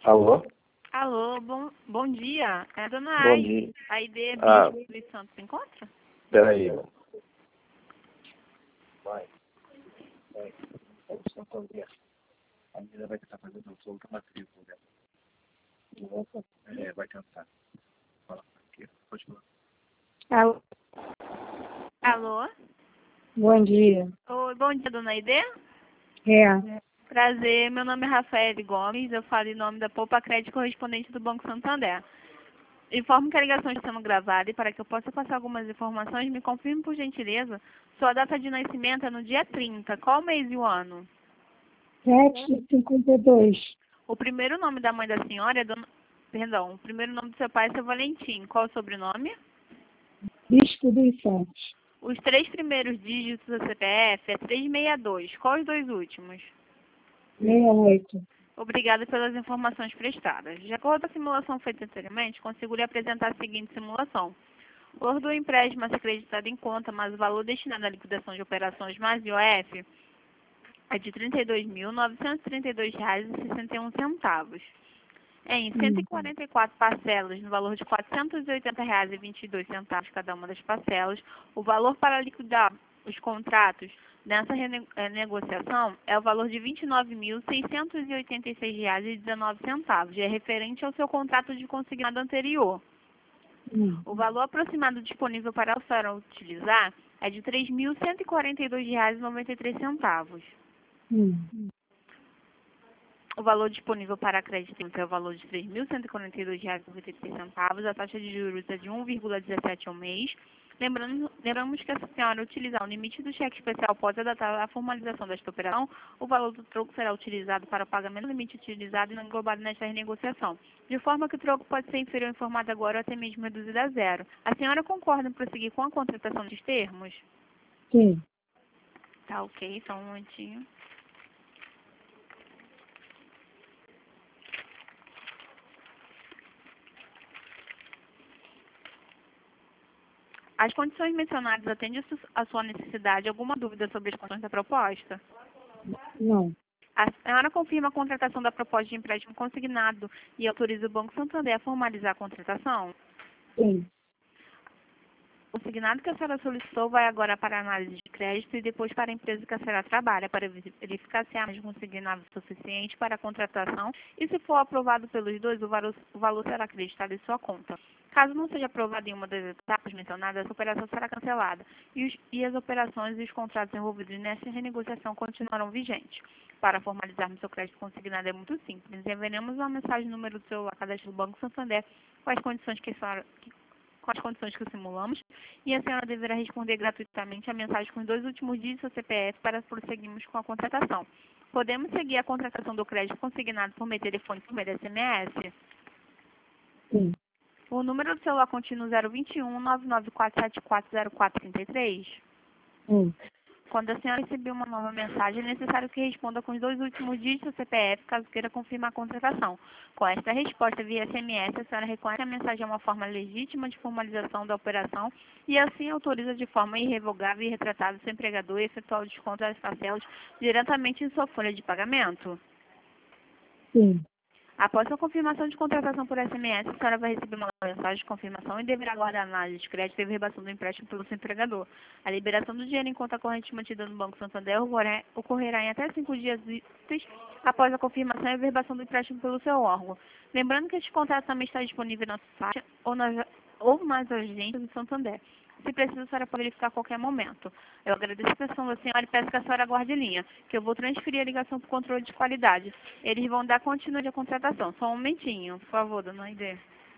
Alô? Alô, bom dia. É a dona Bom Aide. dia. Aide Ah. Bispo Luiz Santos se encontra? Peraí. Vai. A menina vai tentar fazer o som com a matrícula dela. Vai tentar. Fala aqui. Pode falar. Alô, Alô? bom dia. Oi, bom dia, dona Aide. É, Prazer, meu nome é Rafael Gomes, eu falo em nome da Poupa Crédito correspondente do Banco Santander. Informo que a ligação está sendo gravada e para que eu possa passar algumas informações, me confirme por gentileza, sua data de nascimento é no dia 30. Qual mês e o ano? 7h52. O primeiro nome da mãe da senhora é dona... Perdão, o primeiro nome do seu pai é seu Valentim. Qual o sobrenome? Bispo dos Santos. Os 3 primeiros dígitos da CPF é 362. Qual os 2 últimos? 68. Obrigada pelas informações prestadas. De acordo com a simulação feita anteriormente, consigo lhe apresentar a seguinte simulação. O valor do empréstimo a ser acreditado em conta, mas o valor destinado à liquidação de operações mais IOF é de R$ 32.932,61. Em 144 parcelas, no valor de R$ 480,22 cada uma das parcelas, o valor para liquidar os contratos nessa renegociação é o valor de R$ 29.686,19, e é referente ao seu contrato de consignado anterior. O valor aproximado disponível para a senhora utilizar é de R$ 3.142,93. O valor disponível para crédito é o valor de R$ 3.142,93. A taxa de juros é de 1,17 ao mês. Lembramos que se a senhora utilizar o limite do cheque especial após a data da formalização desta operação, o valor do troco será utilizado para o pagamento do limite utilizado e não englobado nesta renegociação, de forma que o troco pode ser inferior ao informado agora ou até mesmo reduzido a zero. A senhora concorda em prosseguir com a contratação dos termos? Sim. Tá ok, só um momentinho. As condições mencionadas atendem a sua necessidade? Alguma dúvida sobre as condições da proposta? Não. A senhora confirma a contratação da proposta de empréstimo consignado e autoriza o Banco Santander a formalizar a contratação? Sim. O consignado que a senhora solicitou vai agora para a análise de crédito e depois para a empresa que a senhora trabalha, para verificar se há mais consignado suficiente para a contratação e, se for aprovado pelos dois, o valor será acreditado em sua conta. Caso não seja aprovado em uma das etapas mencionadas, essa operação será cancelada e as operações e os contratos envolvidos nesta renegociação continuarão vigentes. Para formalizarmos seu crédito consignado é muito simples. Enviaremos uma mensagem no número do celular cadastro do Banco Santander com as condições que simulamos, e a senhora deverá responder gratuitamente a mensagem com os 2 últimos dígitos do CPF para prosseguirmos com a contratação. Podemos seguir a contratação do crédito consignado por meio telefone por meio de SMS? Sim. O número do celular continua 021 994740433. Sim. Quando a senhora receber uma nova mensagem, é necessário que responda com os 2 últimos dígitos do CPF, caso queira confirmar a contratação. Com esta resposta via SMS, a senhora reconhece que a mensagem é uma forma legítima de formalização da operação e assim autoriza de forma irrevogável e retratável seu empregador a efetuar o desconto das parcelas diretamente em sua folha de pagamento. Sim. Após a confirmação de contratação por SMS, a senhora vai receber uma mensagem de confirmação e deverá aguardar a análise de crédito e verbação do empréstimo pelo seu empregador. A liberação do dinheiro em conta corrente mantida no Banco Santander ocorrerá em até 5 dias úteis após a confirmação e verbação do empréstimo pelo seu órgão. Lembrando que este contrato também está disponível na site ou nas agências do Santander. Se precisa, a senhora pode verificar a qualquer momento. Eu agradeço a atenção da senhora e peço que a senhora aguarde linha, que eu vou transferir a ligação para o controle de qualidade. Eles vão dar continuidade à contratação. Só um momentinho, por favor, dona Aide.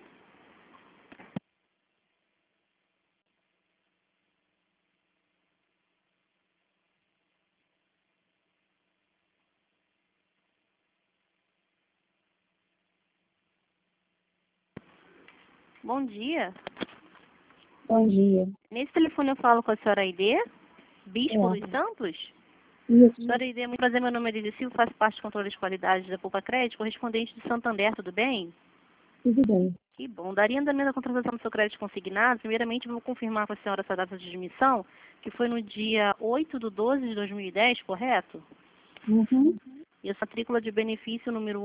Bom dia. Bom dia. Nesse telefone eu falo com a senhora Aide, Bispo É. dos Santos. Isso. Senhora Aide, é muito prazer, meu nome é Aide Silva, faço parte do controle de qualidade da Poupa Crédito, correspondente de Santander, tudo bem? Tudo bem. Que bom. Daria andamento à contratação do seu crédito consignado. Primeiramente, vou confirmar com a senhora essa data de admissão, que foi no dia 8/12/2010, correto? Uhum. E a sua matrícula de benefício número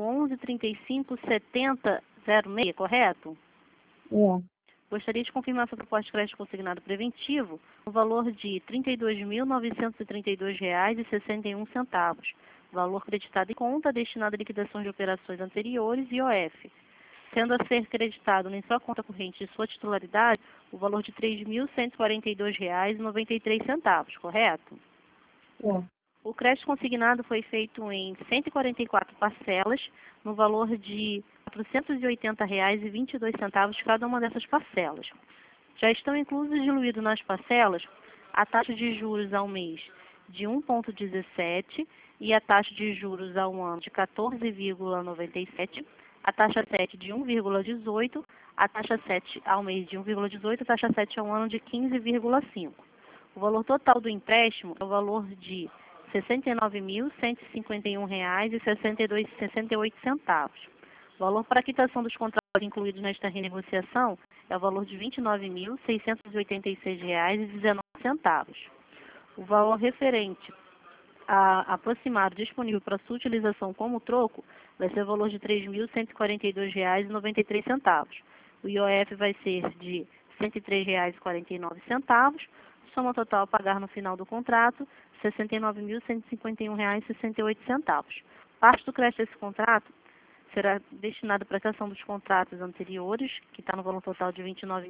11357006, correto? É. Gostaria de confirmar sua proposta de crédito consignado preventivo no valor de R$ 32.932,61. Valor creditado em conta destinado à liquidação de operações anteriores e IOF. Sendo a ser creditado em sua conta corrente de sua titularidade o valor de R$ 3.142,93, correto? É. O crédito consignado foi feito em 144 parcelas, no valor de R$ 480,22 cada uma dessas parcelas. Já estão inclusos e diluídos nas parcelas a taxa de juros ao mês de 1,17 e a taxa de juros ao ano de 14,97, a taxa 7 de 1,18, a taxa 7 ao mês de 1,18, a taxa 7 ao ano de 15,5. O valor total do empréstimo é o valor de R$ 69.151,68. O valor para a quitação dos contratos incluídos nesta renegociação é o valor de R$ 29.686,19. O valor referente a aproximado disponível para sua utilização como troco vai ser o valor de R$ 3.142,93. O IOF vai ser de R$ 103,49. Soma total a pagar no final do contrato, R$ 69.151,68. Parte do crédito desse contrato será destinada para a quitação dos contratos anteriores, que está no valor total de R$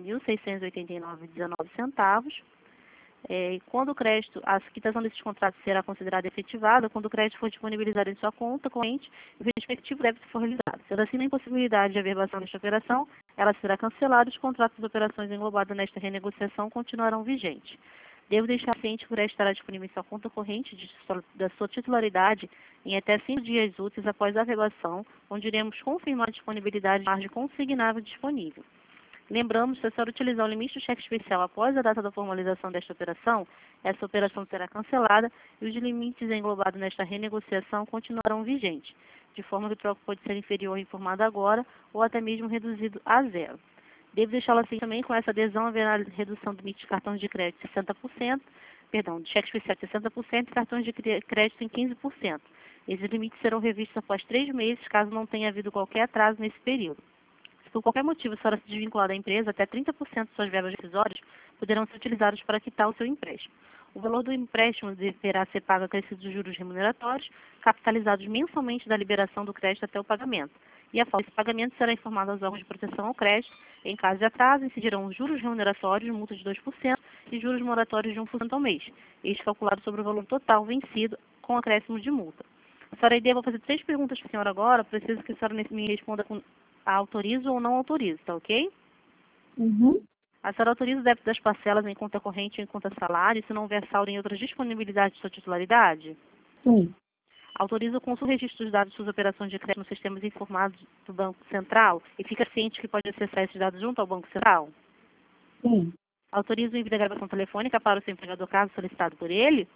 29.689,19. Quando o crédito, a quitação desses contratos será considerada efetivada quando o crédito for disponibilizado em sua conta corrente e o respectivo débito for realizado. Sendo assim, na impossibilidade de averbação desta operação, ela será cancelada e os contratos e operações englobados nesta renegociação continuarão vigentes. Devo deixar ciente que o crédito estará disponível em sua conta corrente da sua titularidade em até 5 dias úteis após a averbação, onde iremos confirmar a disponibilidade de margem consignável disponível. Lembramos que se a senhora utilizar o limite do cheque especial após a data da formalização desta operação, essa operação será cancelada e os limites englobados nesta renegociação continuarão vigentes, de forma que o troco pode ser inferior ao informado agora ou até mesmo reduzido a zero. Devo deixá-la assim também, com essa adesão haverá redução do limite de cartões de crédito de 60%, de cheque especial de 60% e cartões de crédito em 15%. Esses limites serão revistos após 3 meses, caso não tenha havido qualquer atraso nesse período. Se por qualquer motivo a senhora se desvincular da empresa, até 30% de suas verbas decisórias poderão ser utilizadas para quitar o seu empréstimo. O valor do empréstimo deverá ser pago acrescido dos juros remuneratórios, capitalizados mensalmente da liberação do crédito até o pagamento. E a falta de pagamento será informada aos órgãos de proteção ao crédito. Em caso de atraso, incidirão os juros remuneratórios, multa de 2% e juros moratórios de 1% ao mês. Este calculado sobre o valor total vencido com acréscimo de multa. A senhora Ideia, vou fazer 3 perguntas para a senhora agora. Preciso que a senhora me responda com autorizo ou não autorizo, tá ok? Uhum. A senhora autoriza o débito das parcelas em conta corrente ou em conta salário, se não houver saldo em outras disponibilidades de sua titularidade? Sim. Autoriza o consulta e registro dos dados de suas operações de crédito nos sistemas informados do Banco Central e fica ciente que pode acessar esses dados junto ao Banco Central? Sim. Autoriza o envio da gravação telefônica para o seu empregador caso solicitado por ele?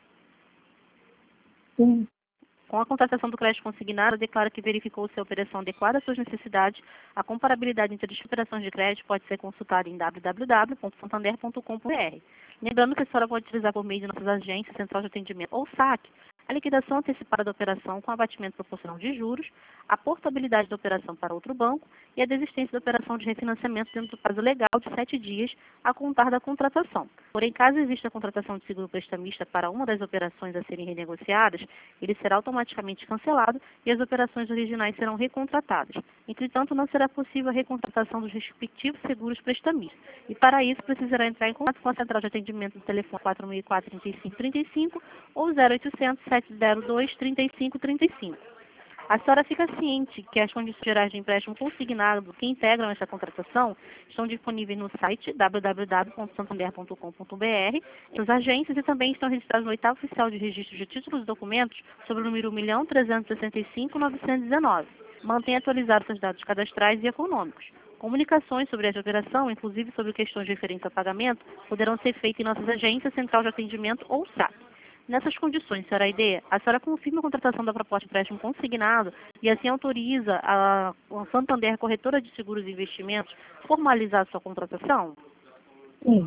Sim. Com a contratação do crédito consignado, declara que verificou se a operação adequada às suas necessidades. A comparabilidade entre as operações de crédito pode ser consultada em www.santander.com.br. Lembrando que a senhora pode utilizar por meio de nossas agências, central de atendimento ou SAC, a liquidação antecipada da operação com abatimento proporcional de juros, a portabilidade da operação para outro banco e a desistência da operação de refinanciamento dentro do prazo legal de 7 dias a contar da contratação. Porém, caso exista a contratação de seguro prestamista para uma das operações a serem renegociadas, ele será automaticamente cancelado e as operações originais serão recontratadas. Entretanto, não será possível a recontratação dos respectivos seguros prestamistas. E para isso, precisará entrar em contato com a central de atendimento do telefone 4004-3535 ou 0800-702-3535. A senhora fica ciente que as condições gerais de empréstimo consignado que integram esta contratação estão disponíveis no site www.santander.com.br, nas agências e também estão registradas no 8º Oficial de Registro de Títulos e Documentos sobre o número 1.365.919. Mantenha atualizados seus dados cadastrais e econômicos. Comunicações sobre esta operação, inclusive sobre questões referentes ao pagamento, poderão ser feitas em nossas agências, central de atendimento ou SAC. Nessas condições, senhora Ideia, a senhora confirma a contratação da proposta de empréstimo consignado e assim autoriza a Santander, corretora de seguros e investimentos, formalizar a sua contratação? Sim.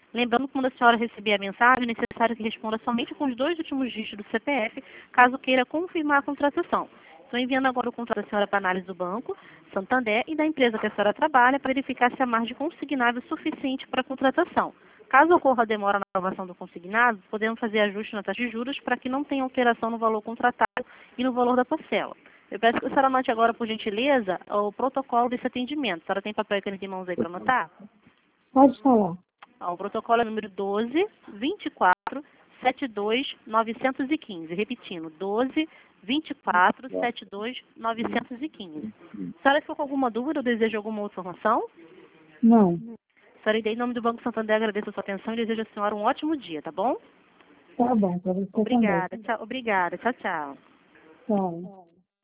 Lembrando que quando a senhora receber a mensagem, é necessário que responda somente com os 2 últimos dígitos do CPF, caso queira confirmar a contratação. Estou enviando agora o contrato da senhora para análise do Banco Santander e da empresa que a senhora trabalha para verificar se a margem consignável é suficiente para a contratação. Caso ocorra demora na aprovação do consignado, podemos fazer ajuste na taxa de juros para que não tenha alteração no valor contratado e no valor da parcela. Eu peço que a senhora anote agora, por gentileza, o protocolo desse atendimento. A senhora tem papel e caneta em mãos aí para anotar? Pode falar. O protocolo é número 12 24 72 915. Repetindo, 12 24 72 915. A senhora ficou com alguma dúvida ou deseja alguma outra informação? Não. A senhora, em nome do Banco Santander, agradeço a sua atenção e desejo à senhora um ótimo dia, tá bom? Tá bom, para você Obrigada. Tchau, obrigada. Tchau, tchau. também. Tchau.